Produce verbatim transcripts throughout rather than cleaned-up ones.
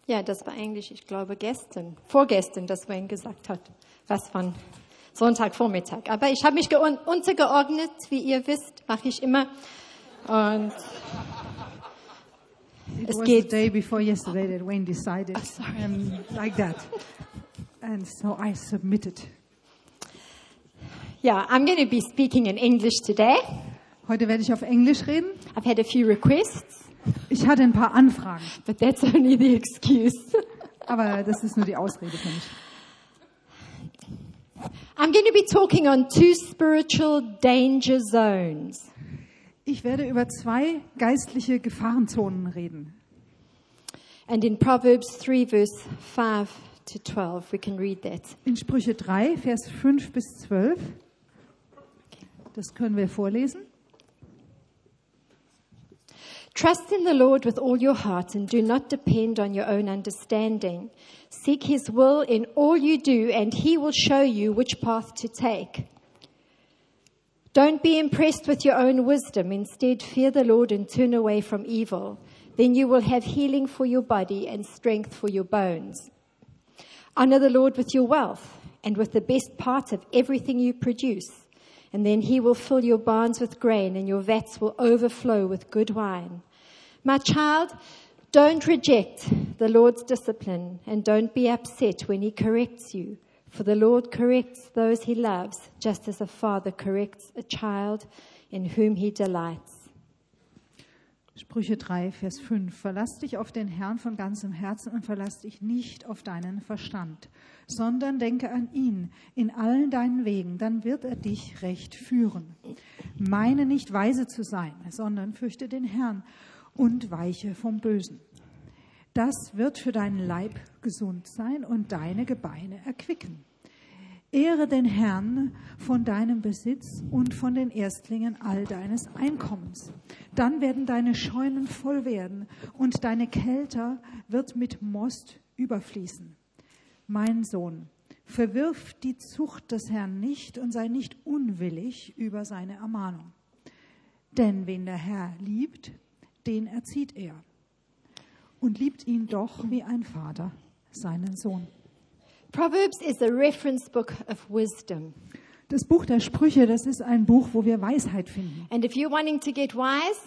Ja, das war Englisch, ich glaube gestern, vorgestern, das Wayne gesagt hat, was von Sonntagvormittag. Aber ich habe mich geun- untergeordnet, wie ihr wisst, mache ich immer. Und It es was geht. the day before yesterday that Wayne decided Oh, sorry. um, like that. And so I submitted. Yeah, I'm going to be speaking in English today. Heute werde ich auf Englisch reden. I've had a few requests, Ich hatte ein paar Anfragen, but that's only the excuse. aber das ist nur die Ausrede für mich. I'm going to be talking on two spiritual danger zones. Ich werde über zwei geistliche Gefahrenzonen reden. And in Proverbs three, verse five to twelve, we can read that. In Sprüche drei, Vers fünf bis zwölf. Das können wir vorlesen. Trust in the Lord with all your heart and do not depend on your own understanding. Seek his will in all you do and he will show you which path to take. Don't be impressed with your own wisdom. Instead, fear the Lord and turn away from evil. Then you will have healing for your body and strength for your bones. Honor the Lord with your wealth and with the best part of everything you produce. And then he will fill your barns with grain and your vats will overflow with good wine. My child, don't reject the Lord's discipline and don't be upset when he corrects you. For the Lord corrects those he loves, just as a father corrects a child in whom he delights. Sprüche drei, Vers fünf. Verlass dich auf den Herrn von ganzem Herzen und verlass dich nicht auf deinen Verstand, sondern denke an ihn in allen deinen Wegen, dann wird er dich recht führen. Meine nicht weise zu sein, sondern fürchte den Herrn und weiche vom Bösen. Das wird für deinen Leib gesund sein und deine Gebeine erquicken. Ehre den Herrn von deinem Besitz und von den Erstlingen all deines Einkommens. Dann werden deine Scheunen voll werden und deine Kelter wird mit Most überfließen. Mein Sohn, verwirf die Zucht des Herrn nicht und sei nicht unwillig über seine Ermahnung. Denn wen der Herr liebt, den erzieht er und liebt ihn doch wie ein Vater seinen Sohn. Proverbs is a reference book of wisdom. Das Buch der Sprüche, das ist ein Buch, wo wir Weisheit finden. And if you're wanting to get wise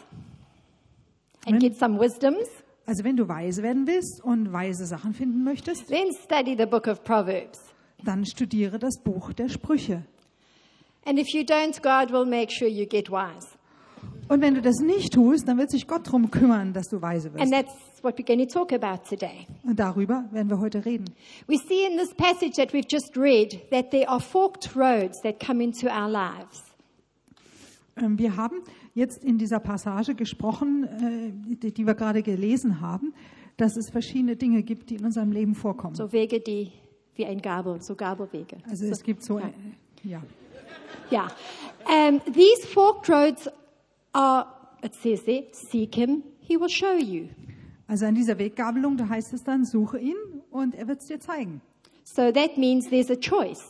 and Wenn- get some wisdoms, Also wenn du weise werden willst und weise Sachen finden möchtest, then study the book of Proverbs. dann studiere das Buch der Sprüche. And if you don't, God will make sure you get wise. Und wenn du das nicht tust, dann wird sich Gott darum kümmern, dass du weise And wirst. that's what we're going to talk about today. Und darüber werden wir heute reden. We see in this passage that we've just read that there are forked roads that come into our lives. Ähm, Wir haben jetzt in dieser Passage gesprochen, äh, die die wir gerade gelesen haben, dass es verschiedene Dinge gibt, die in unserem Leben vorkommen. So Wege, die wie ein Gabel, so Gabelwege. Also es gibt so, äh, ja. Yeah. Um, these forked roads are, it says there, seek him, he will show you. Also an dieser Weggabelung, da heißt es dann, suche ihn und er wird es dir zeigen. So that means there's a choice.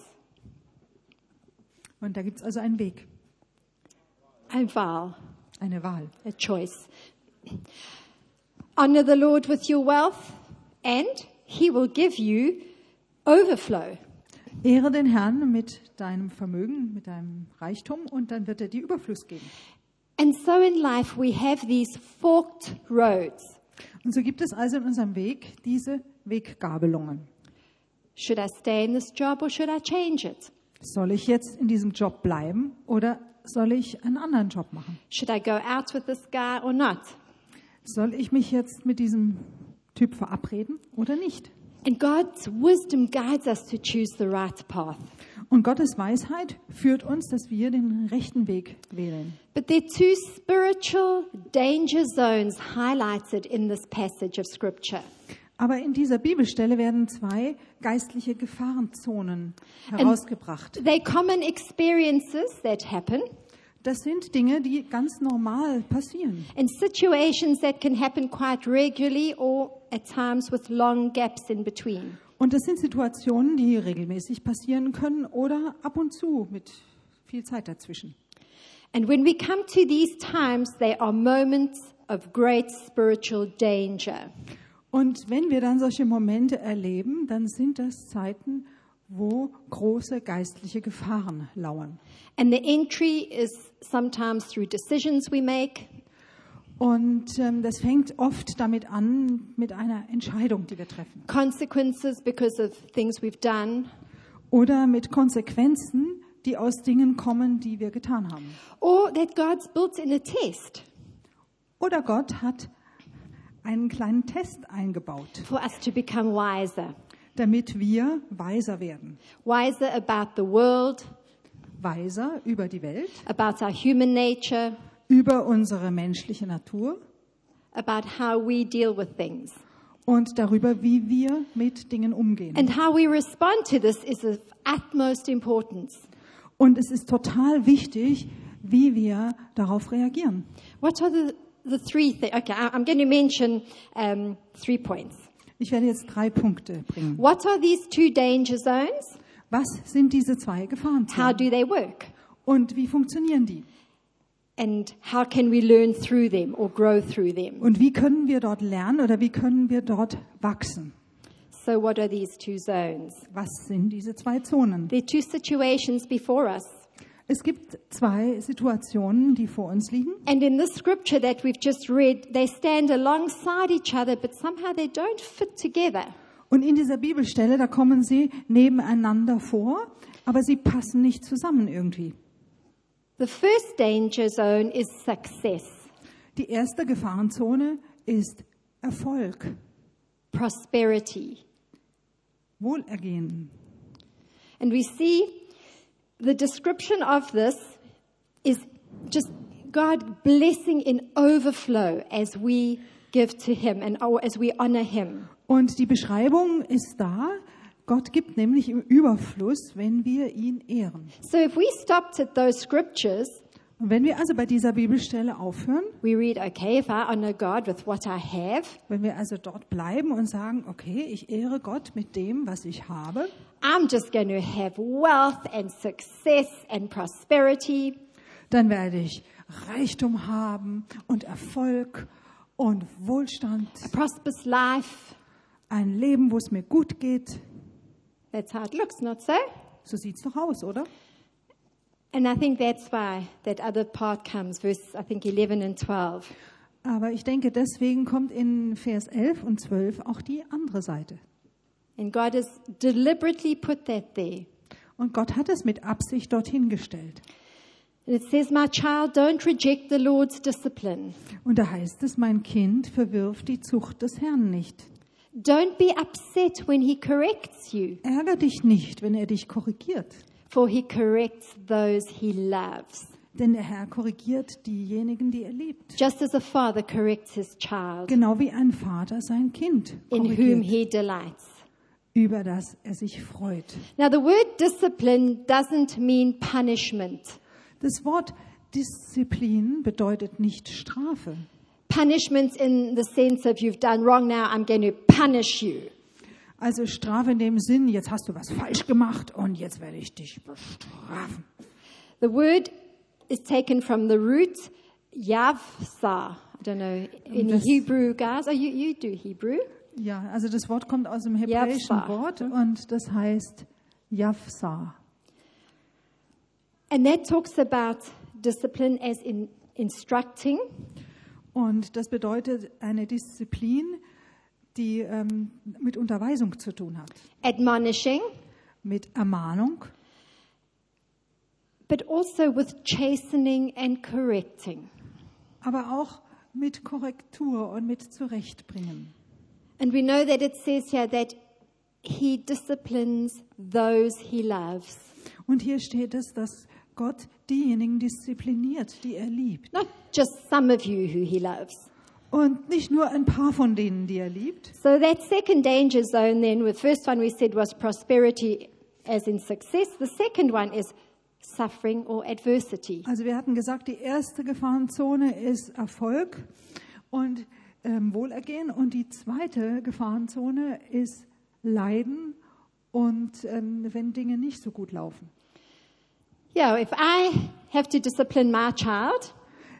Und da gibt es also einen Weg, A vow, eine Wahl. a choice. Honor the Lord with your wealth and he will give you overflow. Ehre den Herrn mit deinem Vermögen, mit deinem Reichtum und dann wird er dir Überfluss geben. And so in life we have these forked roads. Und so gibt es also in unserem Weg diese Weggabelungen. Should I stay in this job or should I change it? Soll ich jetzt in diesem Job bleiben oder soll ich einen anderen Job machen? Should I go out with this guy or not? Soll ich mich jetzt mit diesem Typ verabreden oder nicht? And God's wisdom guides us to choose the right path. Und Gottes Weisheit führt uns, dass wir den rechten Weg wählen. But there are two spiritual danger zones highlighted in this passage of Scripture. Aber in dieser Bibelstelle werden zwei geistliche Gefahrenzonen herausgebracht. They're common experiences that happen Das sind Dinge, die ganz normal passieren. and situations that can happen quite regularly or at times with long gaps in between. Und das sind Situationen, die regelmäßig passieren können oder ab und zu mit viel Zeit dazwischen. And when we come to these times, they are moments of great spiritual danger. Und wenn wir dann solche Momente erleben, dann sind das Zeiten, wo große geistliche Gefahren lauern. And the entry is sometimes through decisions we make, Und ähm, das fängt oft damit an, mit einer Entscheidung, die wir treffen. consequences because of things we've done, Oder mit Konsequenzen, die aus Dingen kommen, die wir getan haben. or that God's built in a test Oder Gott hat einen kleinen Test eingebaut, for us to become wiser. damit wir weiser werden. Wiser about the world, Weiser über die Welt, about our human nature, über unsere menschliche Natur about how we deal with things. und darüber, wie wir mit Dingen umgehen. And how we respond to this is of utmost importance. Und es ist total wichtig, wie wir darauf reagieren. What are the, the three things? Okay, I- I'm going to mention um, three points. Ich werde jetzt drei Punkte bringen. What are these two danger zones? Was sind diese zwei How Gefahrenzonen? do they work? Und wie funktionieren die? And how can we learn through them or grow through them? Und wie können wir dort lernen oder wie können wir dort wachsen? So what are these two zones? Was sind diese zwei Zonen? There are two situations before us. Es gibt zwei Situationen, die vor uns liegen. And in this scripture that we've just read, they stand alongside each other, but somehow they don't fit together. Und in dieser Bibelstelle, da kommen sie nebeneinander vor, aber sie passen nicht zusammen irgendwie. The first danger zone is success, Die erste Gefahrenzone ist Erfolg, prosperity. Wohlergehen. And we see the description of this is just God blessing in overflow as we give to Him and as we honor Him. Und die Beschreibung ist da. Gott gibt nämlich im Überfluss, wenn wir ihn ehren. So if we stopped at those scriptures, Und wenn wir also bei dieser Bibelstelle aufhören, we read, okay, if I honor God with what I have, wenn wir also dort bleiben und sagen, okay, ich ehre Gott mit dem, was ich habe, I'm just going to have wealth and success and prosperity, dann werde ich Reichtum haben und Erfolg und Wohlstand, a prosperous life. ein Leben, wo es mir gut geht. That's how it looks, not so? So sieht's doch aus, oder? And I think that's why that other part comes, verse, I think, eleven and twelve. Aber ich denke, deswegen kommt in Vers elf und zwölf auch die andere Seite. And God has deliberately put that there. Und Gott hat es mit Absicht dorthin gestellt. And it says, my child, don't reject the Lord's discipline. Und da heißt es, mein Kind, verwirf die Zucht des Herrn nicht. Don't be upset when he corrects you, Ärger dich nicht, wenn er dich korrigiert. for he corrects those he loves. Denn der Herr korrigiert diejenigen, die er liebt. Just as a father corrects his child, Genau wie ein Vater sein Kind in whom korrigiert, he delights. über das er sich freut. Now, the word discipline doesn't mean punishment. Das Wort Disziplin bedeutet nicht Strafe. Punishment in the sense of you've done wrong, now I'm going to punish you. Also Strafe in dem Sinn, jetzt hast du was falsch gemacht und jetzt werde ich dich bestrafen. The word is taken from the root yavsa. I don't know any Das- Hebrew guys. Oh, you, you do Hebrew. Ja, also das Wort kommt aus dem hebräischen Javsa. Wort und das heißt Javsa. And that talks about discipline as in instructing, Und das bedeutet eine Disziplin, die ähm, mit Unterweisung zu tun hat, admonishing, mit Ermahnung, but also with chastening and correcting. aber auch mit Korrektur und mit Zurechtbringen. And we know that it says here that he disciplines those he loves. Und hier steht es, dass Gott diejenigen diszipliniert, die er liebt. Not just some of you who he loves. Und nicht nur ein paar von denen, die er liebt. So that second danger zone then, the first one we said was prosperity as in success. The second one is suffering or adversity. Also wir hatten gesagt, die erste Gefahrenzone ist Erfolg und ähm, Wohlergehen. Und die zweite Gefahrenzone ist Leiden und ähm, wenn Dinge nicht so gut laufen. Yeah, if I have to discipline my child,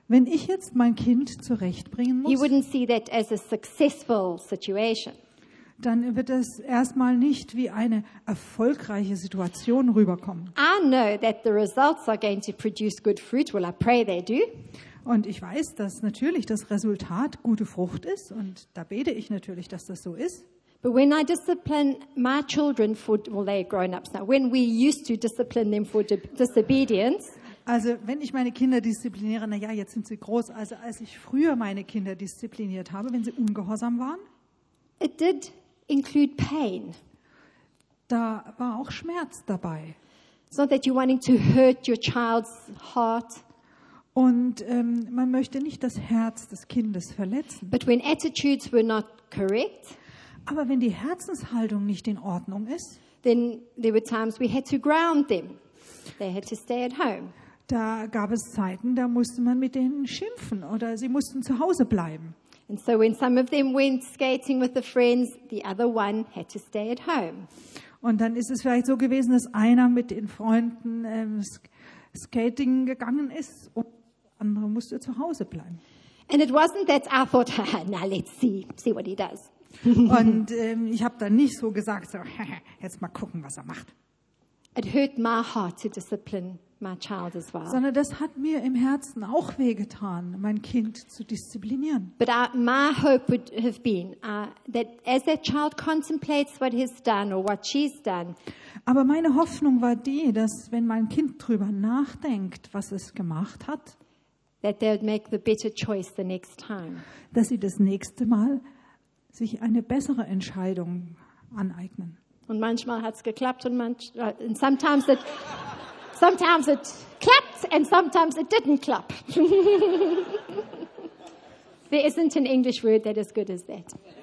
Wenn ich jetzt mein Kind zurechtbringen he muss, wouldn't see that as a successful situation. dann wird es erstmal nicht wie eine erfolgreiche Situation rüberkommen. I know that the results are going to produce good fruit. Well, I pray they do. Und ich weiß, dass natürlich das Resultat gute Frucht ist und da bete ich natürlich, dass das so ist. But when I discipline my children for, well, they're grown-ups now. When we used to discipline them for di- disobedience, Also wenn ich meine Kinder diszipliniere, na ja, jetzt sind sie groß. Also als ich früher meine Kinder diszipliniert habe, wenn sie ungehorsam waren, it did include pain. da war auch Schmerz dabei. It's not that you're wanting to hurt your child's heart, Und ähm, man möchte nicht das Herz des Kindes verletzen. but when attitudes were not correct, Aber wenn die Herzenshaltung nicht in Ordnung ist, then there were times we had to ground them. They had to stay at home. da gab es Zeiten, da musste man mit denen schimpfen oder sie mussten zu Hause bleiben. And so when some of them went skating with the friends, the other one had to stay at home. Und dann ist es vielleicht so gewesen, dass einer mit den Freunden ähm, Sk- Skating gegangen ist und der andere musste zu Hause bleiben. And it wasn't that I thought, now let's see, see what he does. Und ähm, ich habe dann nicht so gesagt, so, jetzt mal gucken, was er macht. It hurt my heart to discipline my child as well. Sondern das hat mir im Herzen auch wehgetan, mein Kind zu disziplinieren. But I, my hope would have been uh, that as that child contemplates what he's done or what she's done, Aber meine Hoffnung war die, dass wenn mein Kind drüber nachdenkt, was es gemacht hat, that they would make the better choice the next time. dass sie das nächste Mal sich eine bessere Entscheidung aneignen. Und manchmal hat's geklappt und manch, uh, and sometimes it, sometimes it clapped and sometimes it didn't clap. There isn't an English word that is good as that.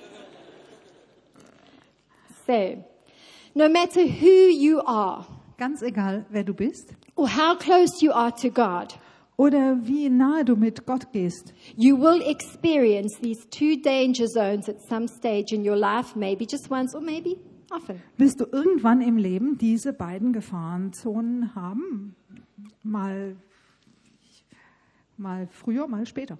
So, no matter who you are Ganz egal, wer du bist or how close you are to God, oder wie nahe du mit Gott gehst, you will experience these two danger zones at some stage in your life, maybe just once or maybe often. wirst du irgendwann im Leben diese beiden Gefahrenzonen haben. Mal, mal früher, mal später.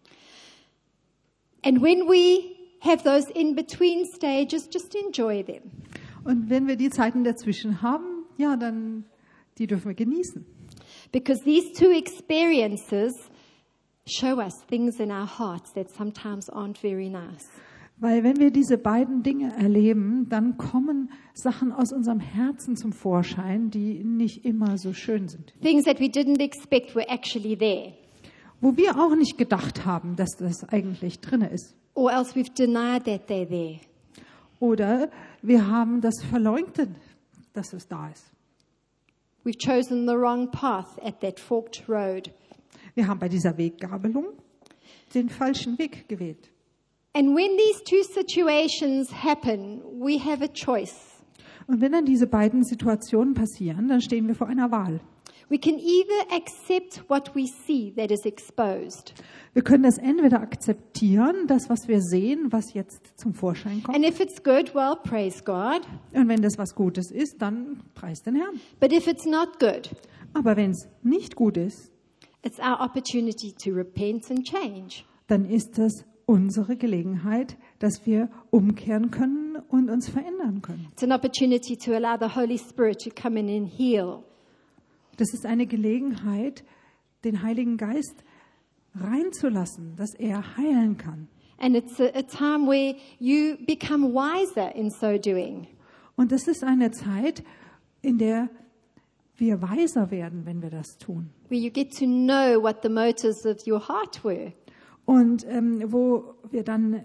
And when we have those in-between stages, just enjoy them. Und wenn wir die Zeiten dazwischen haben, ja, dann die dürfen wir genießen. Because these two experiences show us things in our hearts that sometimes aren't very nice. Weil wenn wir diese beiden Dinge erleben, dann kommen Sachen aus unserem Herzen zum Vorschein, die nicht immer so schön sind. Things that we didn't expect were actually there. Wo wir auch nicht gedacht haben, dass das eigentlich drin ist. Or else we've denied that they're there. Oder wir haben das verleugnet, dass es da ist. We've chosen the wrong path at that forked road. Wir haben bei dieser Weggabelung den falschen Weg gewählt. And when these two situations happen, we have a choice. Und wenn dann diese beiden Situationen passieren, dann stehen wir vor einer Wahl. We can either accept what we see that is exposed. Wir können das entweder akzeptieren, das, was wir sehen, was jetzt zum Vorschein kommt. And if it's good, well, praise God. Und wenn das was Gutes ist, dann preis den Herrn. But if it's not good, Aber wenn es nicht gut ist, it's our opportunity to repent and change. dann ist das unsere Gelegenheit, dass wir umkehren können und uns verändern können. It's an opportunity to allow the Holy Spirit to come in and heal. Das ist eine Gelegenheit, den Heiligen Geist reinzulassen, dass er heilen kann. And it's a, a time where you become wiser in so doing. Und das ist eine Zeit, in der wir weiser werden, wenn wir das tun. Where you get to know what the motives of your heart were. Und ähm, wo wir dann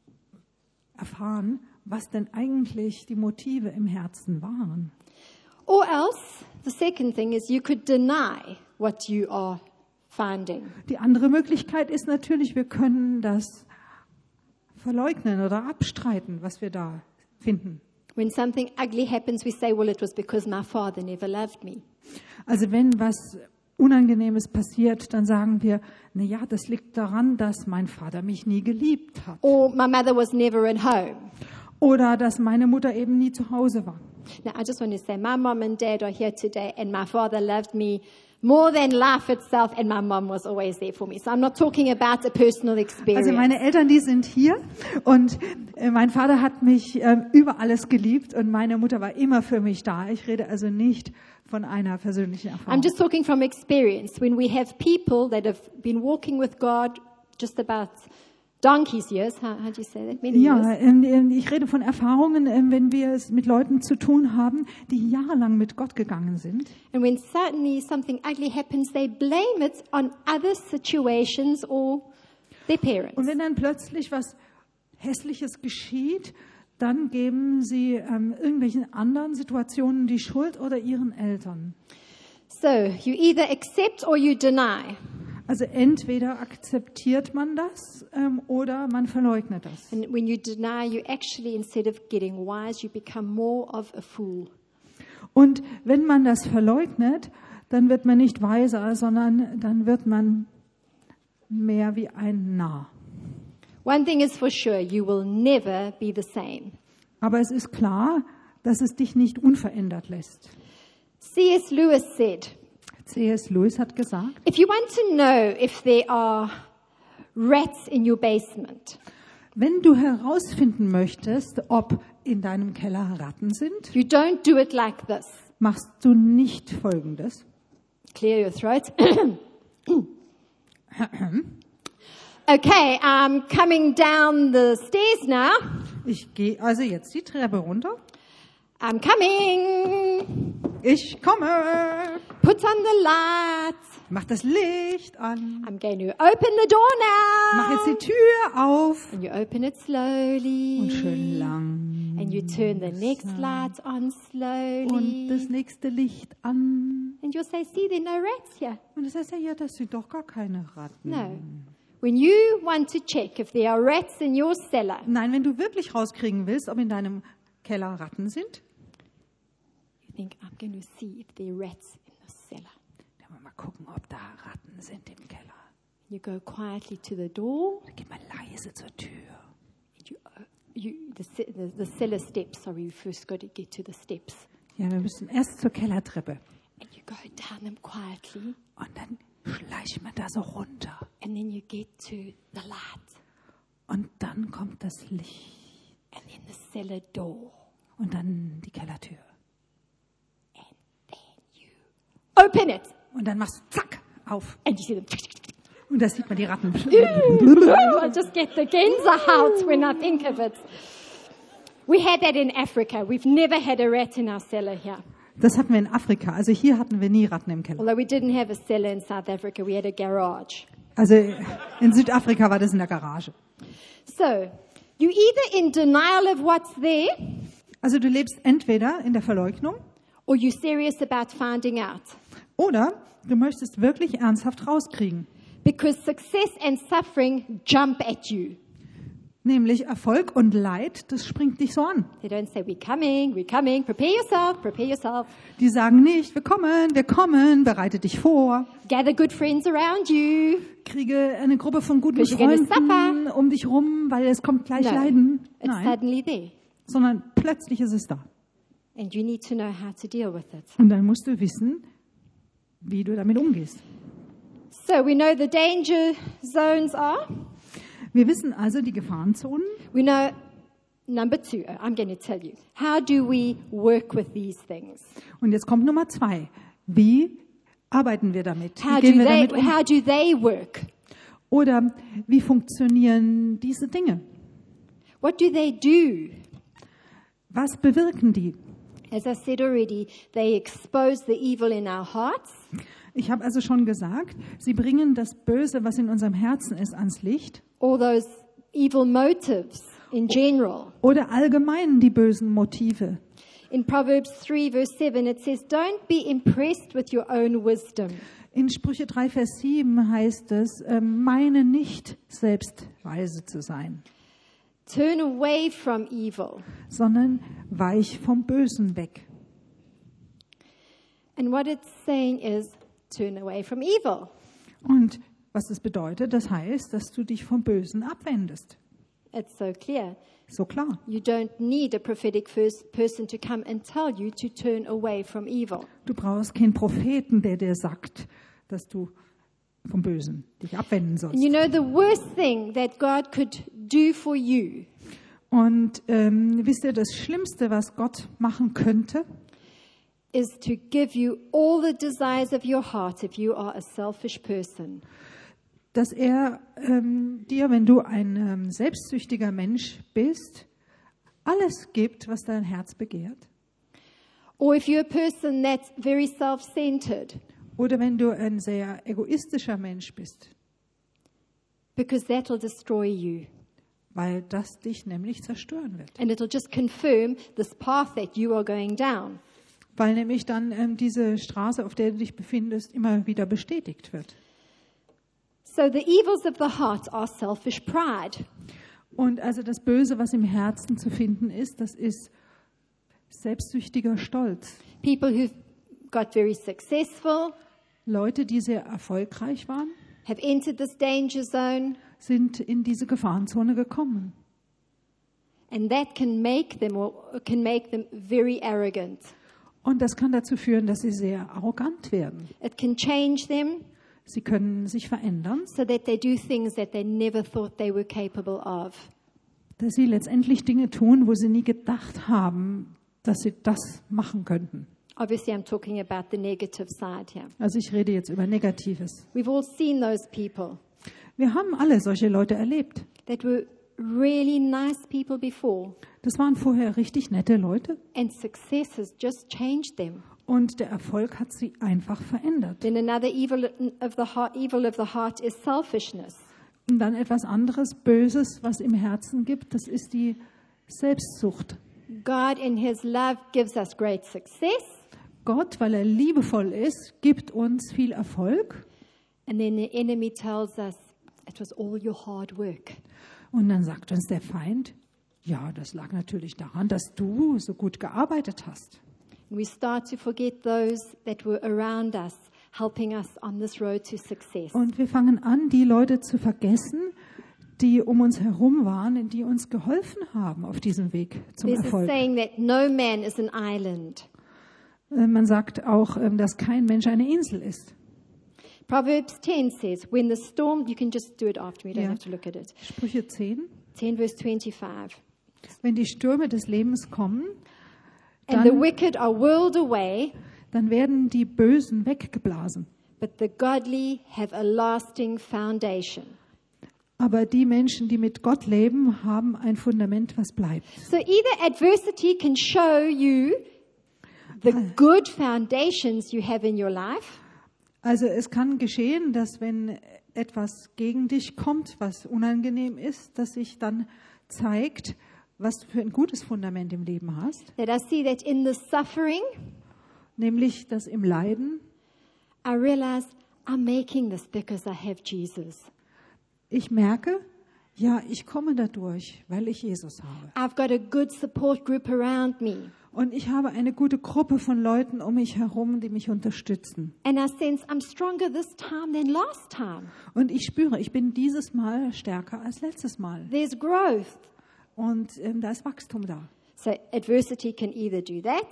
erfahren, was denn eigentlich die Motive im Herzen waren. Or else, the second thing is you could deny what you are finding. Die andere Möglichkeit ist natürlich, wir können das verleugnen oder abstreiten, was wir da finden. When something ugly happens, we say, well, it was because my father never loved me. Also wenn was Unangenehmes passiert, dann sagen wir, na ja, das liegt daran, dass mein Vater mich nie geliebt hat. Or my mother was never at home. Oder dass meine Mutter eben nie zu Hause war. Now, I just want to say, my mom and dad are here today, and my father loved me More than life itself, and my mom was always there for me. So I'm not talking about a personal experience. Also meine Eltern, die sind hier und äh, mein Vater hat mich äh, über alles geliebt und meine Mutter war immer für mich da. Ich rede also nicht von einer persönlichen Erfahrung. I'm just talking from experience. When we have people that have been walking with God just about donkey's years, how, how do you say that? Many Ja, years. ähm, ähm, ich rede von Erfahrungen, ähm, wenn wir es mit Leuten zu tun haben, die jahrelang mit Gott gegangen sind. And when suddenly something ugly happens, they blame it on other situations or their parents. Und wenn dann plötzlich was Hässliches geschieht, dann geben sie ähm, irgendwelchen anderen Situationen die Schuld oder ihren Eltern. So you either accept or you deny. Also entweder akzeptiert man das ähm, oder man verleugnet das. And when you deny, you actually, instead of getting wise, you become more of a fool. Und wenn man das verleugnet, dann wird man nicht weiser, sondern dann wird man mehr wie ein Narr. One thing is for sure, you will never be the same. Aber es ist klar, dass es dich nicht unverändert lässt. C S Lewis said, C S Lewis hat gesagt, if you want to know if there are rats in your basement, wenn du herausfinden möchtest, ob in deinem Keller Ratten sind, you don't do it like this. machst du nicht Folgendes. Clear your throat. Okay, I'm coming down the stairs now. Ich gehe also jetzt die Treppe runter. I'm coming. Ich komme. Put on the lights. Mach das Licht an. I'm going to open the door Mach now. jetzt die Tür auf. And you open it slowly. Und schön lang. And you turn the next light on Und slowly. das nächste Licht an. And you'll say, see, there are no rats here. Und das heißt ja, ja, das sind doch gar keine Ratten. No. When you want to check if there are rats in your cellar, Nein, wenn du wirklich rauskriegen willst, ob in deinem Keller Ratten sind, you think, I'm going to see if there are rats in the cellar. dann wollen wir mal gucken, ob da Ratten sind im Keller. You go quietly to the door. Dann geh mal leise zur Tür. And you, uh, you, the, ce- the, the cellar steps, sorry, you first got to get to the steps. Ja, wir müssen erst zur Kellertreppe. And you go down them quietly. Und dann schleicht man da so runter. And then you get to the light. Und dann kommt das Licht. And then the cellar door. Und dann die Kellertür. And then you open it. Und dann machst du zack, auf. And you see them. Und da sieht man die Ratten. I just get the Gänsehaut when I think of it. We had that in Africa. We've never had a rat in our cellar here. Das hatten wir in Afrika. Also hier hatten wir nie Ratten im Keller. Although we didn't have a cellar in South Africa, we had a garage. Also in Südafrika war das in der Garage. So, you either in denial of what's there, Also du lebst entweder in der Verleugnung or you're serious about finding out. oder du möchtest wirklich ernsthaft rauskriegen. Because success and suffering jump at you. Nämlich Erfolg und Leid, das springt dich so an. They don't say, we're coming, we're coming, prepare yourself, prepare yourself. Die sagen nicht, wir kommen, wir kommen, bereite dich vor. Gather good friends around you. Kriege eine Gruppe von guten Because you're gonna Freunden um dich rum, weil es kommt gleich No, Leiden. it's Nein, suddenly there. sondern plötzlich ist es da. And you need to know how to deal with it. Und dann musst du wissen, wie du damit umgehst. So we know the danger zones are. Wir wissen also die Gefahrenzonen. We know, number two, I'm going to tell you. How do we work with these things? Und jetzt kommt Nummer zwei. Wie arbeiten wir damit? Wie How do gehen wir they, damit um? how do they work? Oder wie funktionieren diese Dinge? What do they do? Was bewirken die? As I said already, they expose the evil in our hearts. Ich habe also schon gesagt, sie bringen das Böse, was in unserem Herzen ist, ans Licht. All those evil motives in general. Oder allgemein die bösen Motive. In Proverbs three verse seven, it says, don't be impressed with your own wisdom. In Sprüche drei, Vers sieben heißt es, äh, meine nicht, selbst weise zu sein, Turn away from evil. sondern weich vom Bösen weg. And what it's saying is, turn away from evil. Und was das bedeutet, das heißt, dass du dich vom Bösen abwendest. It's so clear. so klar. You don't need a prophetic first person to come and tell you to turn away from evil. Du brauchst keinen Propheten, der dir sagt, dass du vom Bösen dich abwenden sollst. And you know, the worst thing that God could do for you Und ähm, wisst ihr, das Schlimmste, was Gott machen könnte, is to give you all the desires of your heart if you are a selfish person. dass er ähm, dir, wenn du ein ähm, selbstsüchtiger Mensch bist, alles gibt, was dein Herz begehrt. Or if you're a person that's very self-centered, Oder wenn du ein sehr egoistischer Mensch bist, because that'll destroy you. weil das dich nämlich zerstören wird. And it'll just confirm this path that you are going down. Weil nämlich dann ähm, diese Straße, auf der du dich befindest, immer wieder bestätigt wird. So the evils of the heart are selfish pride. Und also das Böse, was im Herzen zu finden ist, das ist selbstsüchtiger Stolz. People who've got very successful, Leute, die sehr erfolgreich waren, have entered this danger zone, sind in diese Gefahrenzone gekommen. and that can make them or can make them very arrogant. Und das kann dazu führen, dass sie sehr arrogant werden. It can change them Sie können sich verändern, so that they do things that they never thought they were capable of. dass sie letztendlich Dinge tun, wo sie nie gedacht haben, dass sie das machen könnten. Obviously, I'm talking about the negative side here. Also ich rede jetzt über Negatives. We've all seen those people Wir haben alle solche Leute erlebt. that were really nice people before, Das waren vorher richtig nette Leute and success has just changed them. und der Erfolg hat sie einfach verändert. Then another evil of the heart, evil of the heart is selfishness. Und dann etwas anderes Böses, was im Herzen gibt, das ist die Selbstsucht. God in His love gives us great success, Gott, weil er liebevoll ist, gibt uns viel Erfolg and then the enemy tells us it was all your hard work. und dann sagt uns der Feind, ja, das lag natürlich daran, dass du so gut gearbeitet hast. And we start to forget those that were around us, helping us on this road to success. Und wir fangen an, die Leute zu vergessen, die um uns herum waren, die uns geholfen haben auf diesem Weg zum There's a Erfolg. saying that no man is an island. Äh, Man sagt auch, ähm, dass kein Mensch eine Insel ist. Proverbs ten says, when the storm, you can just do it after me, you don't Yeah. have to look at it. Sprüche zehn. ten verse twenty-five. Wenn die Stürme des Lebens kommen, And the dann, wicked are whirled away, dann werden die Bösen weggeblasen. but the godly have a lasting foundation. Aber die Menschen, die mit Gott leben, haben ein Fundament, was bleibt. So either adversity can show you the good foundations you have in your life, Also es kann geschehen, dass wenn etwas gegen dich kommt, was unangenehm ist, dass sich dann zeigt, was du für ein gutes Fundament im Leben hast. that I see that in the suffering, Nämlich, dass im Leiden I realize I'm making this because I have Jesus. ich merke, ja, ich komme dadurch, weil ich Jesus habe. I've got a good support group around me. Und ich habe eine gute Gruppe von Leuten um mich herum, die mich unterstützen. And I sense I'm stronger this time than last time. Und ich spüre, ich bin dieses Mal stärker als letztes Mal. There's growth. Und ähm, da ist Wachstum da. So adversity can either do that,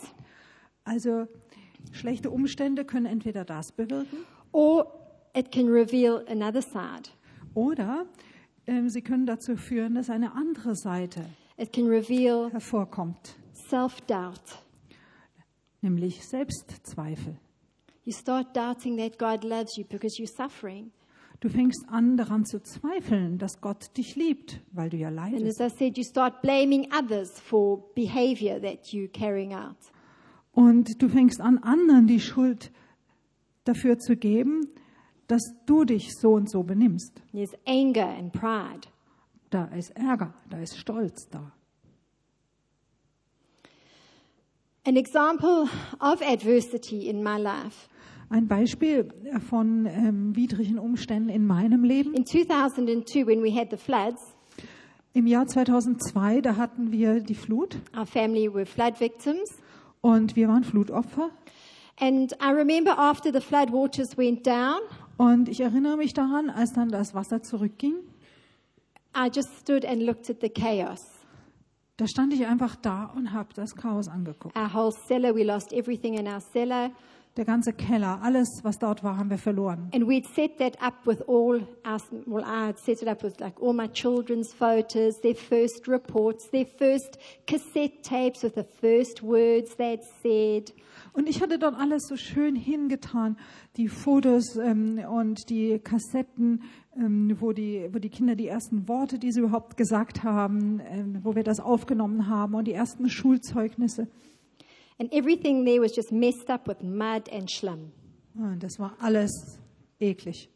Also schlechte Umstände können entweder das bewirken or it can reveal another side. oder ähm, sie können dazu führen, dass eine andere Seite It can reveal hervorkommt, self-doubt. nämlich Selbstzweifel. You start doubting that God loves you because you're suffering. Du fängst an, daran zu zweifeln, dass Gott dich liebt, weil du ja And leidest. as I said, you start blaming others for behavior that you're carrying out. Und du fängst an, anderen die Schuld dafür zu geben, dass du dich so und so benimmst. There's anger and pride. Da ist Ärger, da ist Stolz da. An example of adversity in my life. Ein Beispiel von ähm, widrigen Umständen in meinem Leben. In two thousand two, when we had the floods, Im Jahr zweitausendzwei, da hatten wir die Flut our family were flood victims. und wir waren Flutopfer. And I remember after the flood waters went down, Und ich erinnere mich daran, als dann das Wasser zurückging, I just stood and looked at the chaos. Da stand ich einfach da und habe das Chaos angeguckt. Our whole cellar, we lost everything in our cellar. Der ganze Keller, alles, was dort war, haben wir verloren. And we'd set that up with all our, well, I had set it up with like all my children's photos, their first reports, their first cassette tapes with the first words they'd said. Und ich hatte dort alles so schön hingetan, die Fotos ähm, und die Kassetten, ähm, wo, die, wo die Kinder die ersten Worte, die sie überhaupt gesagt haben, ähm, wo wir das aufgenommen haben und die ersten Schulzeugnisse. And everything there was just messed up with mud and schlamm. Und das war alles eklig.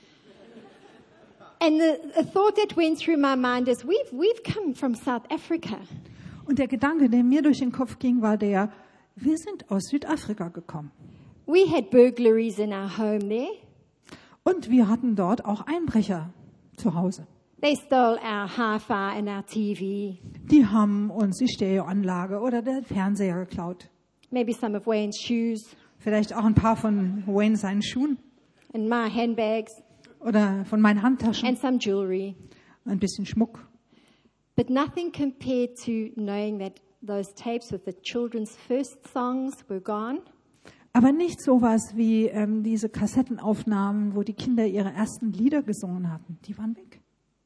And the, the thought that went through my mind is, we've, we've come from South Africa. Und der Gedanke, der mir durch den Kopf ging, war der, wir sind aus Südafrika gekommen. We had burglaries in our home there. Und wir hatten dort auch Einbrecher zu Hause. They stole our hi-fi and our T V, Die haben uns die Stereoanlage oder den Fernseher geklaut. maybe some of Wayne's shoes Vielleicht auch ein paar von Wayne seinen Schuhen and my handbags oder von meinen Handtaschen. and some jewelry. Ein bisschen Schmuck. But nothing compared to knowing that those tapes with the children's first songs were gone. Aber nicht sowas wie ähm, diese Kassettenaufnahmen, wo die Kinder ihre ersten Lieder gesungen hatten. Die waren weg.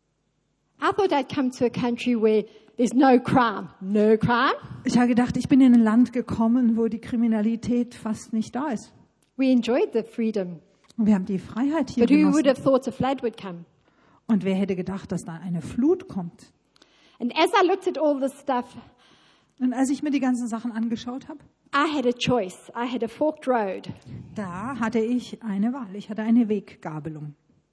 I thought I'd come to a country where there's no crime. No crime? Ich habe gedacht, ich bin in ein Land gekommen, wo die Kriminalität fast nicht da ist. We enjoyed the freedom. Und wir haben die Freiheit hier But who would genossen. have thought a flood would come? Und wer hätte gedacht, dass da eine Flut kommt? And as I looked at all this stuff, Und als ich mir die ganzen Sachen angeschaut habe, I had a choice. I had a forked road. da hatte ich eine Wahl. Ich hatte eine Weggabelung.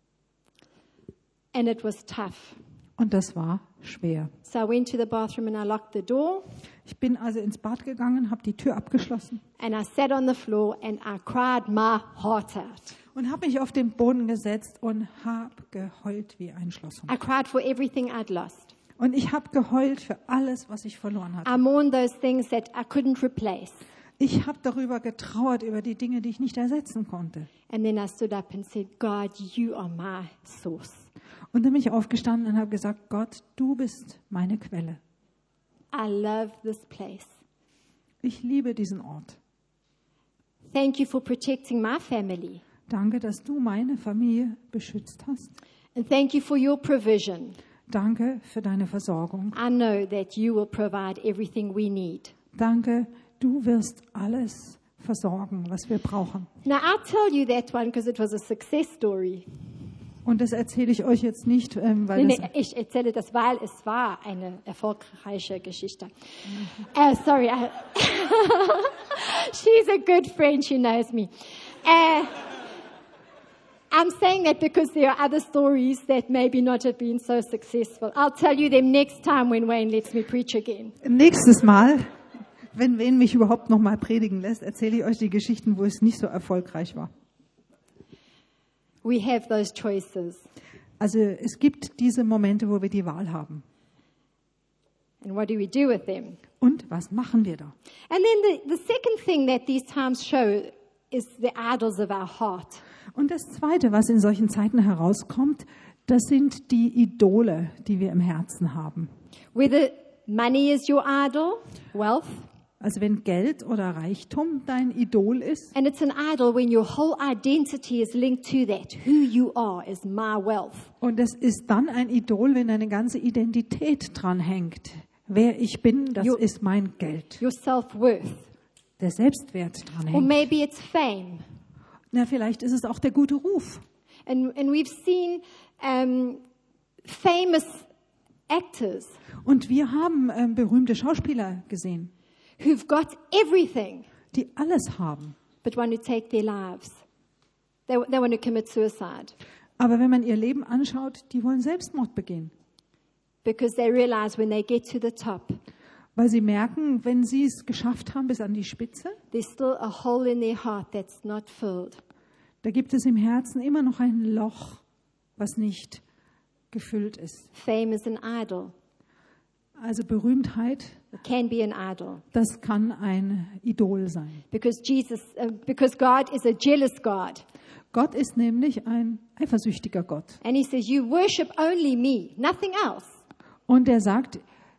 And it was tough. Und das war schwer. So I went to the bathroom and I locked the door. Ich bin also ins Bad gegangen, habe die Tür abgeschlossen And I sat on the floor and I cried my heart out. und habe mich auf den Boden gesetzt und habe geheult wie ein Schlosshund. I cried for everything I'd lost. Und ich habe geheult für alles, was ich verloren hatte. I mourned those things that I couldn't replace. Ich habe darüber getrauert, über die Dinge, die ich nicht ersetzen konnte. And then I stood up and said, God, you are my source. Und dann bin ich aufgestanden und habe gesagt, Gott, du bist meine Quelle. I love this place. Ich liebe diesen Ort. Thank you for protecting my family. Danke, dass du meine Familie beschützt hast. And thank you for your provision. Danke für deine Versorgung. I know that you will provide everything we need. Danke, du wirst alles versorgen, was wir brauchen. Now, I'll tell you that one because it was a success story. Und das erzähle ich euch jetzt nicht, ähm, weil Nee, das, nee, ich erzähle das, weil es war eine erfolgreiche Geschichte. Uh, sorry, I, she's a good friend, she knows me. Uh, I'm saying that because there are other stories that maybe not have been so successful. I'll tell you them next time when Wayne lets me preach again. nächstes Mal, wenn Wayne mich überhaupt noch mal predigen lässt, erzähle ich euch die Geschichten, wo es nicht so erfolgreich war. We have those choices. Also es gibt diese Momente, wo wir die Wahl haben. And what do we do with them? Und was machen wir da? And then the, the second thing that these times show is the idols of our heart. Und das Zweite, was in solchen Zeiten herauskommt, das sind die Idole, die wir im Herzen haben. Whether money is your idol, wealth, Also wenn Geld oder Reichtum dein Idol ist, and it's an idol when your whole identity is linked to that. Who you are is my wealth. und es ist dann ein Idol, wenn deine ganze Identität dran hängt. Wer ich bin, das Jo- ist mein Geld. Your self-worth. Der Selbstwert dran Or hängt. maybe it's fame. Na, vielleicht ist es auch der gute Ruf. And, and we've seen um, famous actors Und wir haben ähm, berühmte Schauspieler gesehen, who've got everything die alles haben. but want to take their lives. They, they want to commit suicide Aber wenn man ihr Leben anschaut, die wollen Selbstmord begehen. because they realize when they get to the top, Weil sie merken, wenn sie es geschafft haben bis an die Spitze, there's still a hole in their heart that's not filled. da gibt es im Herzen immer noch ein Loch, was nicht gefüllt ist. Fame is an idol. Also Berühmtheit, It can be an idol das kann ein Idol sein. because Jesus, uh, because God is a jealous God, Gott ist nämlich ein eifersüchtiger Gott. and He says, "You worship only me, nothing else." Und er sagt,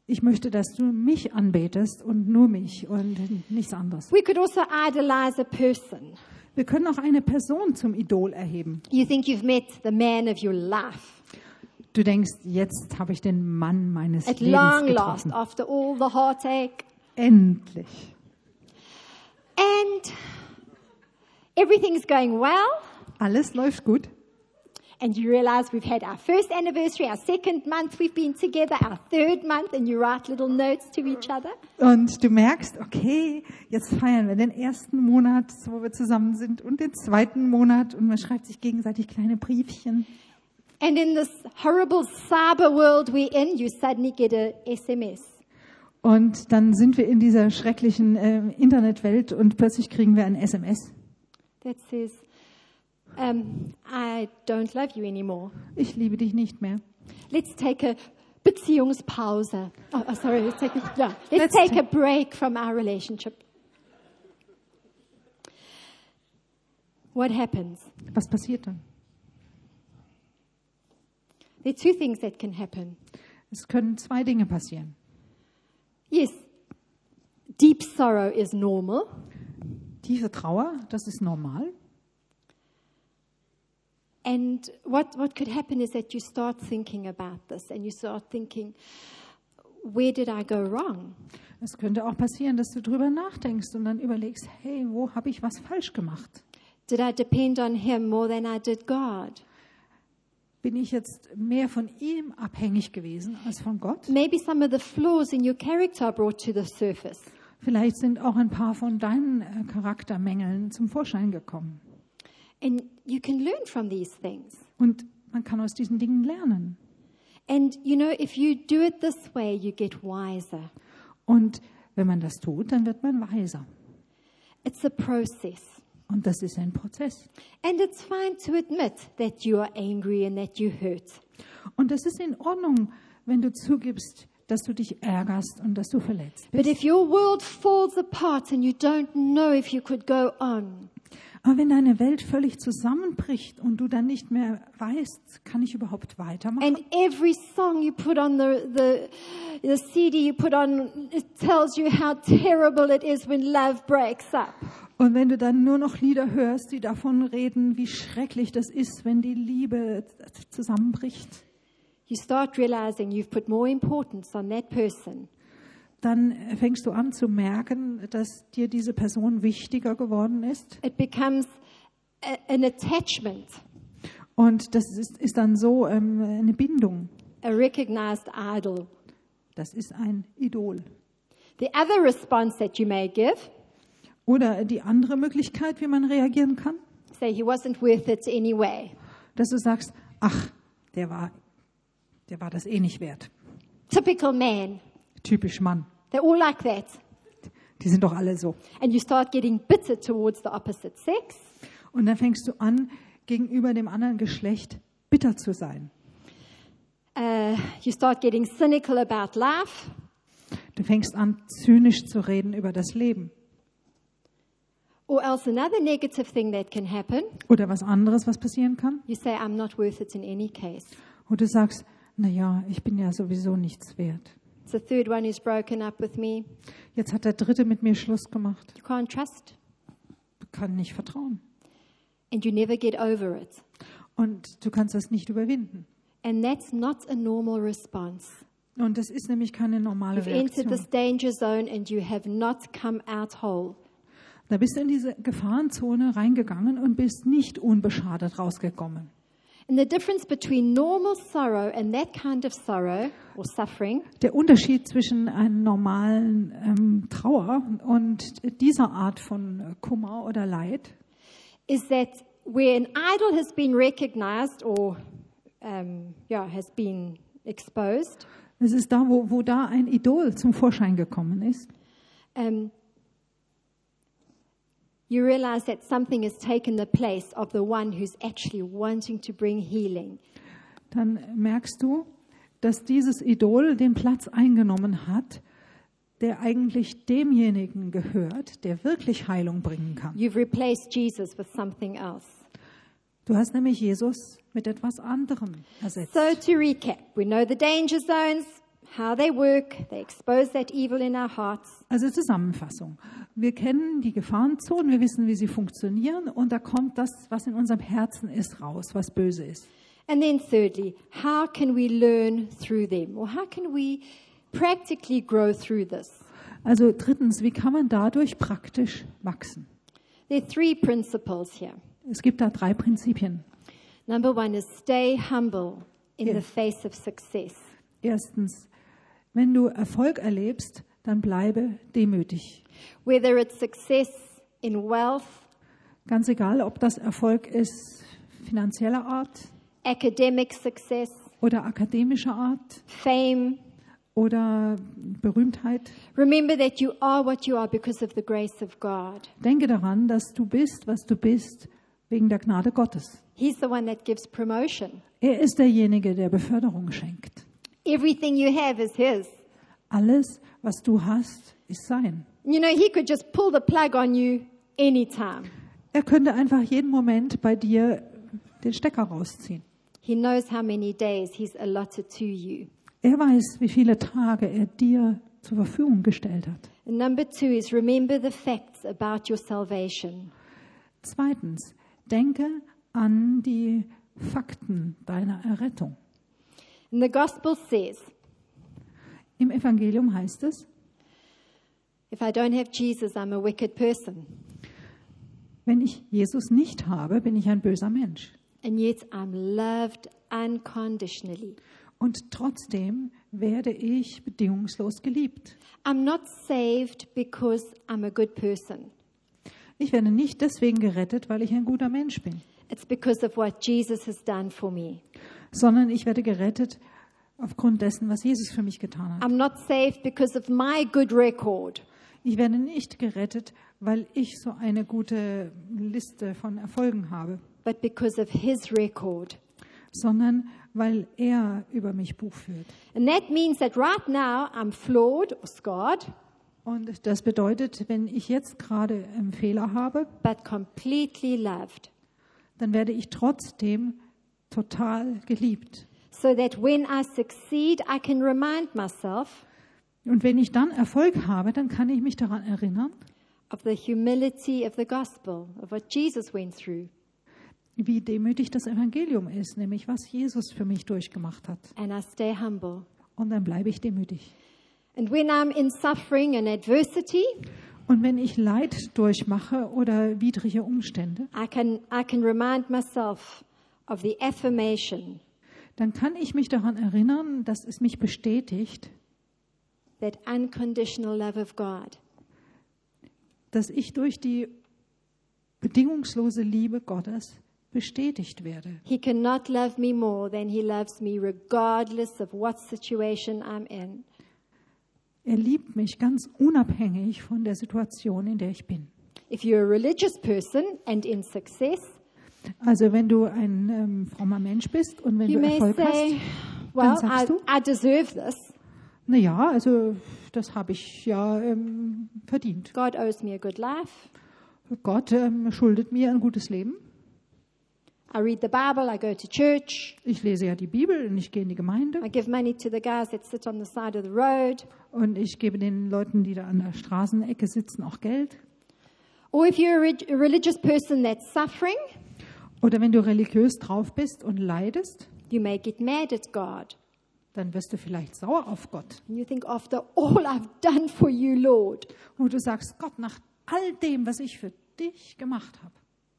ich möchte, dass du mich anbetest und nur mich und nichts anderes. We could also idolize a person. Wir können auch eine Person zum Idol erheben. You think you've met the man of your life. Du denkst, jetzt habe ich den Mann meines At Lebens long last, getroffen. after all the heartache. Endlich. And everything's going well. Alles läuft gut. And you realize we've had our first anniversary, our second month we've been together, our third month, and you write little notes to each other. Und du merkst, okay, jetzt feiern wir den ersten Monat, wo wir zusammen sind, und den zweiten Monat, und man schreibt sich gegenseitig kleine Briefchen. And in this horrible cyber world we're in, you suddenly get a S M S. Und dann sind wir in dieser schrecklichen äh, Internetwelt und plötzlich kriegen wir ein S M S. That says, um, I don't love you anymore. Ich liebe dich nicht mehr. Let's take a Beziehungspause. Oh, oh sorry, let's take a, yeah. let's Let's take ta- a break from our relationship. What happens? Was passiert dann? There are two things that can happen. Es können zwei Dinge passieren. Yes, deep sorrow is normal. Tiefe Trauer, das ist normal. And what, what could happen is that you start thinking about this and you start thinking, where did I go wrong? Es könnte auch passieren, dass du drüber nachdenkst und dann überlegst, hey, wo habe ich was falsch gemacht? Did I depend on him more than I did God? Bin ich jetzt mehr von ihm abhängig gewesen als von Gott? Maybe some of the flaws in your character are brought to the surface. Vielleicht sind auch ein paar von deinen äh, Charaktermängeln zum Vorschein gekommen. And you can learn from these things. Und man kann aus diesen Dingen lernen. And you know, if you do it this way, you get wiser. Und wenn man das tut, dann wird man weiser. It's a process. Und das ist ein Prozess. And it's fine to admit that you are angry and that you hurt. Und das ist in Ordnung, wenn du zugibst, dass du dich ärgerst und dass du verletzt But bist. if your world falls apart and you don't know if you could go on, Aber wenn deine Welt völlig zusammenbricht und du dann nicht mehr weißt, kann ich überhaupt weitermachen? and every song you put on the, the, the C D you put on, it tells you how terrible it is when love breaks up. Und wenn du dann nur noch Lieder hörst, die davon reden, wie schrecklich das ist, wenn die Liebe zusammenbricht, You start realizing you've put more importance on that person dann fängst du an zu merken, dass dir diese Person wichtiger geworden ist. it becomes a, an attachment, Und das ist, ist dann so ähm, eine Bindung. a recognized idol. Das ist ein Idol. The other response that you may give, Oder die andere Möglichkeit, wie man reagieren kann, say he wasn't worth it anyway. dass du sagst, ach, der war, der war das eh nicht wert. Typical man. Typisch Mann. They're all like that. Die sind doch alle so. And you start getting bitter towards the opposite sex. Und dann fängst du an, gegenüber dem anderen Geschlecht bitter zu sein. Uh, you start getting cynical about life. Du fängst an, zynisch zu reden über das Leben. Or else another negative thing that can happen, Oder was anderes, was passieren kann. you say, I'm not worth it in any case. Und du sagst, na ja, ich bin ja sowieso nichts wert. It's the third one who's broken up with me. Jetzt hat der Dritte mit mir Schluss gemacht. You can't trust. Du kannst nicht vertrauen. And you never get over it. Und du kannst das nicht überwinden. And that's not a normal response. Und das ist nämlich keine normale You've entered Reaktion. this danger zone and you have not come out whole. Da bist du in diese Gefahrenzone reingegangen und bist nicht unbeschadet rausgekommen. And the difference between normal sorrow and that kind of sorrow or suffering Der Unterschied zwischen einer normalen ähm, Trauer und dieser Art von äh, Kummer oder Leid is that where an idol has been recognized or um, yeah, has been exposed, es ist da, wo, wo da ein Idol zum Vorschein gekommen ist. um, you realize that something has taken the place of the one who's actually wanting to bring healing. Dann merkst du, dass dieses Idol den Platz eingenommen hat, der eigentlich demjenigen gehört, der wirklich Heilung bringen kann. You've replaced Jesus with something else. Du hast nämlich Jesus mit etwas anderem ersetzt. So to recap, we know the danger zones, how they work. They expose that evil in our hearts. Also Zusammenfassung. Wir kennen die Gefahrenzonen, wir wissen, wie sie funktionieren und da kommt das, was in unserem Herzen ist, raus, was böse ist. And then thirdly, how can we learn through them? Or how can we practically grow through this? Also drittens, wie kann man dadurch praktisch wachsen? There are three principles here. Es gibt da drei Prinzipien. Number one is stay humble in Yeah. the face of success. Erstens, wenn du Erfolg erlebst, dann bleibe demütig. Whether it's success in wealth, Ganz egal, ob das Erfolg ist finanzieller Art academic success, oder akademischer Art fame, oder Berühmtheit. remember that you are what you are because of the grace of God. Denke daran, dass du bist, was du bist, wegen der Gnade Gottes. He's the one that gives promotion. Er ist derjenige, der Beförderung schenkt. Everything you have is His. Alles, was du hast, ist sein. You know, He could just pull the plug on you anytime. Er könnte einfach jeden Moment bei dir den Stecker rausziehen. He knows how many days He's allotted to you. Er weiß, wie viele Tage er dir zur Verfügung gestellt hat. And number two is remember the facts about your salvation. Zweitens, denke an die Fakten deiner Errettung. And the gospel says, Im Evangelium heißt es, if I don't have Jesus, I'm a wicked person. wenn ich Jesus nicht habe, bin ich ein böser Mensch. And yet I'm loved unconditionally. Und trotzdem werde ich bedingungslos geliebt. I'm not saved because I'm a good person. Ich werde nicht deswegen gerettet, weil ich ein guter Mensch bin, It's because of what Jesus has done for me. sondern ich werde gerettet aufgrund dessen, was Jesus für mich getan hat. I'm not saved because of my good record. Ich werde nicht gerettet, weil ich so eine gute Liste von Erfolgen habe, but because of His record. sondern weil er über mich Buch führt. And that means that right now I'm flawed or scarred, Und das bedeutet, wenn ich jetzt gerade einen Fehler habe, but completely loved. dann werde ich trotzdem total geliebt. So that when I succeed, I can remind myself Und wenn ich dann Erfolg habe, dann kann ich mich daran erinnern, of the humility of the gospel, of what Jesus went through. wie demütig das Evangelium ist, nämlich was Jesus für mich durchgemacht hat. And I stay humble. Und dann bleibe ich demütig. And when I'm in suffering and adversity, Und wenn ich Leid durchmache oder widrige Umstände, I can, I can remind myself of the affirmation dann kann ich mich daran erinnern, dass es mich bestätigt, that unconditional love of God. dass ich durch die bedingungslose Liebe Gottes bestätigt werde. He cannot love me more than He loves me, regardless of what situation I'm in. Er liebt mich ganz unabhängig von der Situation, in der ich bin. If you're a religious person and in success, Also wenn du ein ähm, frommer Mensch bist und wenn you du may Erfolg say, hast, well, dann sagst I, du, I deserve this. naja, also das habe ich ja ähm, verdient. God owes me a good life. Gott ähm, schuldet mir ein gutes Leben. I read the Bible, I go to church, Ich lese ja die Bibel und ich gehe in die Gemeinde I give money to the guys that sit on the side of the road. und ich gebe den Leuten, die da an der Straßenecke sitzen, auch Geld. Or if you're a, re- a religious person that's suffering, Oder wenn du religiös drauf bist und leidest, you may get mad at God. dann wirst du vielleicht sauer auf Gott. And you think, after all I've done for you, Lord, Und du sagst, Gott, nach all dem, was ich für dich gemacht habe.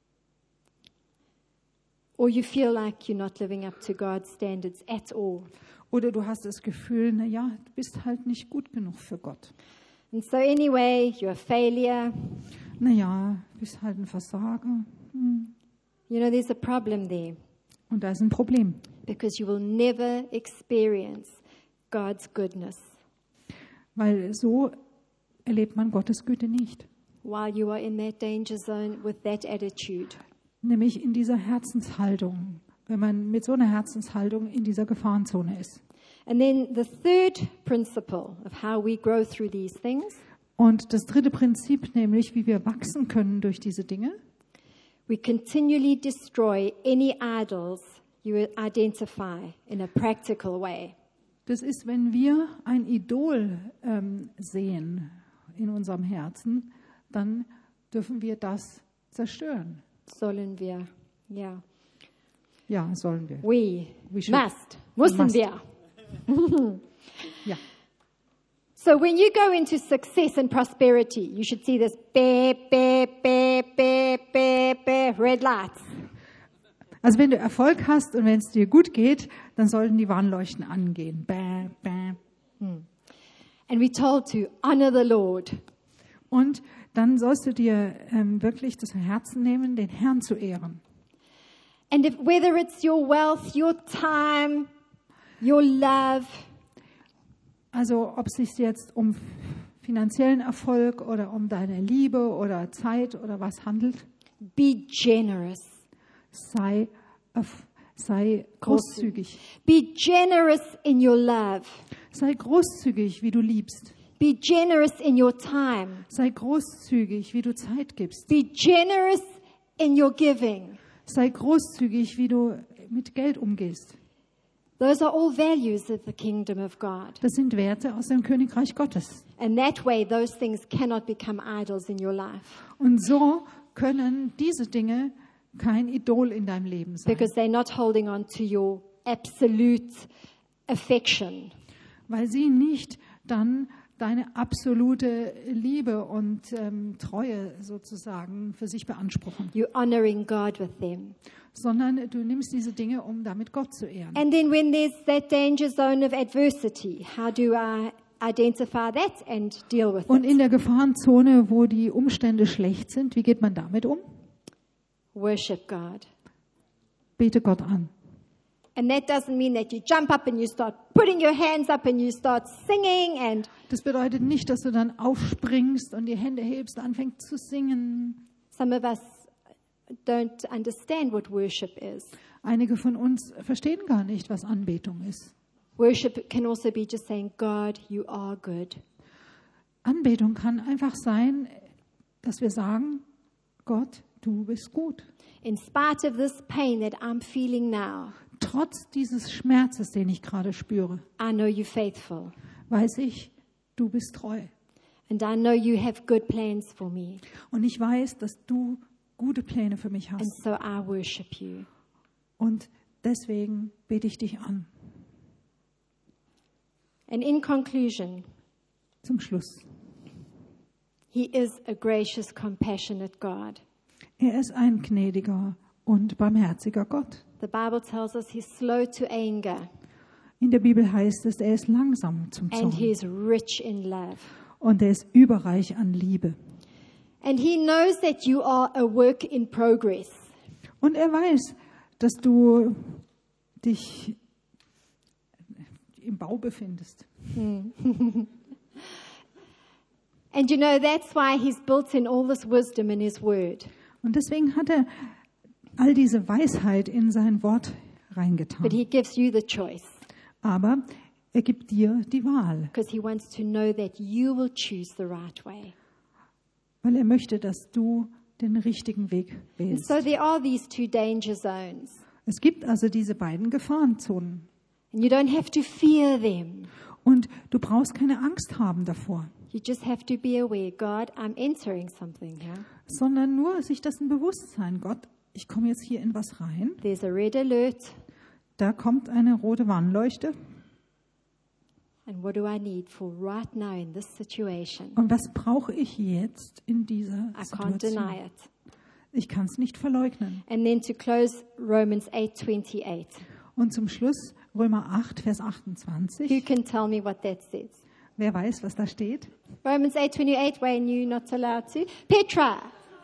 or you feel like you're not living up to God's standards at all. Oder du hast das Gefühl, na ja, du bist halt nicht gut genug für Gott. And so anyway, you're a failure. Na ja, du bist halt ein Versager. Hm. You know, there's a problem there Und da ist ein Problem. because you will never experience God's goodness Weil so erlebt man Gottes Güte nicht. while you are in that danger zone with that attitude. Nämlich in dieser Herzenshaltung, wenn man mit so einer Herzenshaltung in dieser Gefahrenzone ist. And then the third principle of how we grow through these things, Und das dritte Prinzip, nämlich wie wir wachsen können durch diese Dinge, we continually destroy any idols you identify in a practical way. Das ist, wenn wir ein Idol ähm, sehen in unserem Herzen, dann dürfen wir das zerstören. Sollen wir, ja. Ja, sollen wir. We, We should. must, müssen must. wir. Ja. So when you go into success and prosperity, you should see this beep, beep, beep, beep, beep, beep, red lights. Also wenn du Erfolg hast und wenn es dir gut geht, dann sollten die Warnleuchten angehen. Bäh, bäh. And we're told to honor the Lord. Und dann sollst du dir ähm, wirklich das Herzen nehmen, den Herrn zu ehren. And if, whether it's your wealth, your time, your love, Also ob es sich jetzt um finanziellen Erfolg oder um deine Liebe oder Zeit oder was handelt, be generous. sei, erf- sei großzügig. Be generous in your love. Sei großzügig, wie du liebst. Be generous in your time. Sei großzügig, wie du Zeit gibst. Be generous in your giving. Sei großzügig, wie du mit Geld umgehst. Those are all values of the kingdom of God. Das sind Werte aus dem Königreich Gottes. And that way, those things cannot become idols in your life Und so können diese Dinge kein Idol in deinem Leben sein, because they're not holding on to your absolute affection. weil sie nicht dann deine absolute Liebe und ähm, Treue sozusagen für sich beanspruchen, You're honoring God with them. sondern du nimmst diese Dinge, um damit Gott zu ehren. And then when there's that danger zone of adversity, how do I identify that and deal with Und it? in der Gefahrenzone, wo die Umstände schlecht sind, wie geht man damit um? Worship God. Bete Gott an. And that doesn't mean that you jump up and you start putting your hands up and you start singing and Das bedeutet nicht, dass du dann aufspringst und die Hände hebst, anfängst zu singen. some of us don't understand what worship is. Einige von uns verstehen gar nicht, was Anbetung ist. Worship can also be just saying, God, you are good. Anbetung kann einfach sein, dass wir sagen, Gott, du bist gut. In spite of this pain that I'm feeling now, Trotz dieses Schmerzes, den ich gerade spüre, I know you're faithful. weiß ich, du bist treu. And I know you have good plans for me. Und ich weiß, dass du gute Pläne für mich And hast. so I worship you. Und deswegen bete ich dich an. And in conclusion, Zum Schluss. He is a gracious, compassionate God. Er ist ein gnädiger und barmherziger Gott. The Bible tells us He's slow to anger In der Bibel heißt es, er ist langsam zum and Zorn He's rich in love. und er ist überreich an Liebe. And He knows that you are a work in progress. Und er weiß, dass du dich im Bau befindest. And you know, that's why He's built in all this wisdom in His Word. Und deswegen hat er all diese Weisheit in sein Wort But reingetan. He gives you the choice Aber er gibt dir die Wahl, because He wants to know that you will choose the right way. weil er möchte, dass du den richtigen Weg And wählst. so there are these two danger zones. Es gibt also diese beiden Gefahrenzonen. And you don't have to fear them. Und du brauchst keine Angst haben davor, You just have to be aware, God, I'm entering something here. sondern nur sich dessen bewusst sein. Gott, ich komme jetzt hier in was rein. There's a red alert. Da kommt eine rote Warnleuchte. And what do I need for right now in this situation? Und was brauche ich jetzt in dieser I can't deny Situation? it. Ich kann es nicht verleugnen. And then to close, Romans eight twenty-eight. Und zum Schluss Römer acht, Vers Who achtundzwanzig. can tell me what that says? Wer weiß, was da steht? Romans eight twenty-eight, Wayne, you not allowed to. Petra.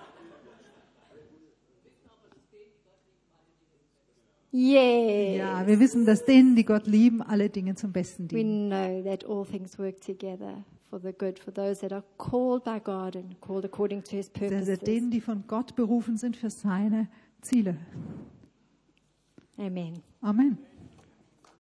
Yeah. Ja, wir wissen, dass denen, die Gott lieben, alle Dinge zum Besten We dienen. know that all things work together for the good, for those that are called by God and called according to His Also purposes. denen, die von Gott berufen sind für seine Ziele. Amen. Amen.